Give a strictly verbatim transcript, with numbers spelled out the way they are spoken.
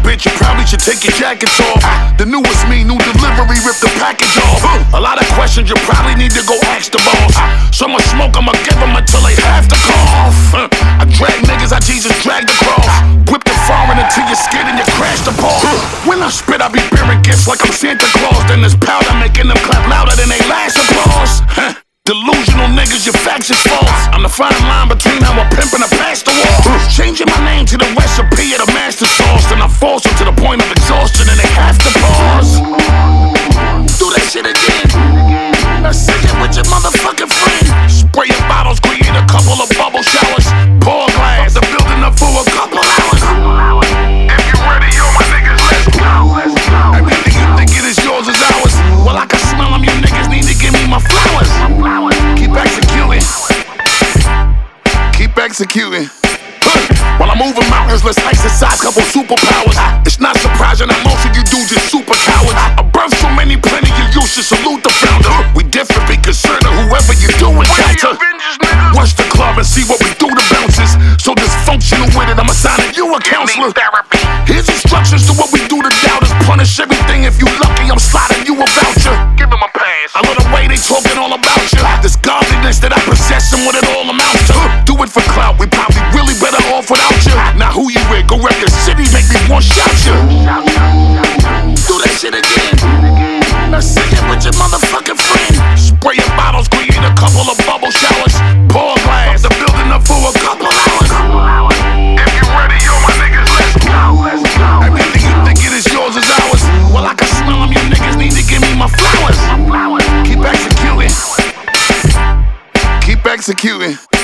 bitch, you probably should take your jackets off. The newest me, new delivery, rip the package off. A lot of questions, you probably need to go ask the boss. So much smoke, I'ma give them until they have to cough. I drag niggas, I Jesus dragged the cross. Whip the foreign until you're scared and you crash the ball. When I spit, I be bearing gifts like I'm Santa Claus. Then there's powder making them clap louder than they last applause. Delusional niggas, your facts is false. I'm the fine line between how a pimp and a pastor walk. Changing my name to the recipe of the master sauce. Then I force them to the point of exhaustion and they have to pause. Do that shit again. Now sing it with your motherfucking friend. Spray your bottles, create a couple of bubble showers. Pour glass, the building up for a couple hours. If you ready, yo, my niggas, let's go. Everything you think it is yours is ours. Well, I can smell them, you niggas need to give me my flowers. Keep executing. Keep executing. While I'm moving mountains, let's exercise couple superpowers. It's not surprising that most of you dudes are super cowards. I birthed so many, plenty of you should salute the founder. We different, be concerned of whoever you do encounter. Watch the club and see what we do to bounces. So dysfunctional with it, I'm assigning you a counselor. Here's instructions to what we do to doubters. Punish everything, if you lucky, I'm sliding you a voucher. Give him a pass. I love the way they talking all about you. This godliness that I possess and what it all amounts to. Do it for clout, we probably really better off without you. Now who you with? Go wreck the city, make me want shout you. Do that shit again. Now sing it with your motherfucking friend. Spray your bottles, create a couple of bubble showers. Pour glass, the building up for a couple hours. If you ready, yo, my niggas, let's go. Everything you think it is yours is ours. Well, I can smell them, you niggas need to give me my flowers. Keep executing. Keep executing.